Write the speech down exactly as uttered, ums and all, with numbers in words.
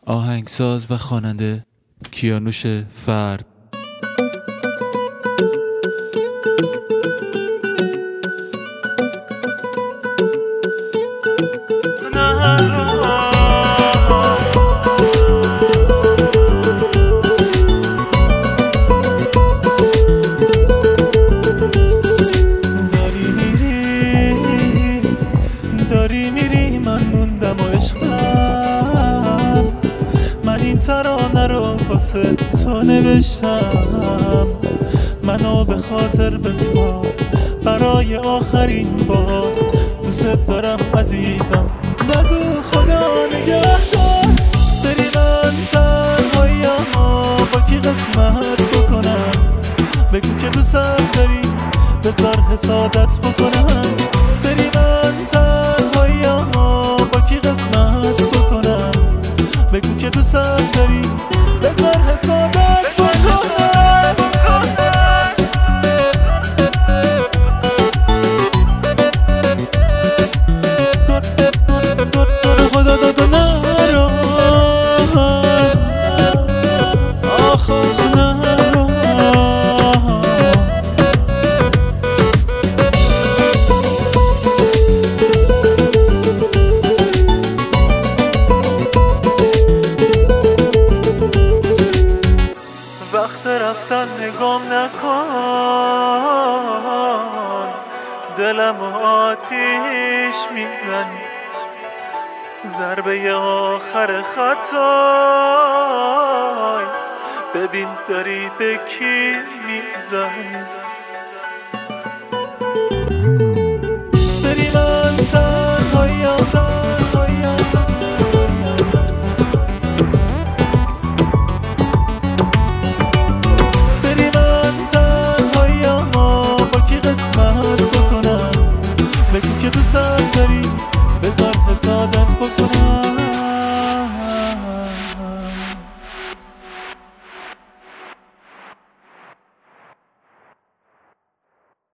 آهنگساز و خواننده کیانوش فرد. ترانه رو واسه تو نوشتم، منو به خاطر بسپار برای آخرین بار. دوست دارم عزیزم، نگو خدا نگهدار. بری من تنهایی اما با کی قسمت بکنم، بگو که دوستم داری بذار حسادت بکنم. بری من تنهایی اما با کی قسمت بکنم، بگو که دوستم داری بذار حسادت بکنم. خدا داد و نرو آخه نرو. وقت رفتن نگام نکن، دلم آتیش میزنی. ضربه آخر خطای ببین داری به کی میزنی. بری من تنهاییم تنهاییم بری من تنهاییم با کی قسمت بکنم، بگو که دوستم داری بذار حسادت بکنم.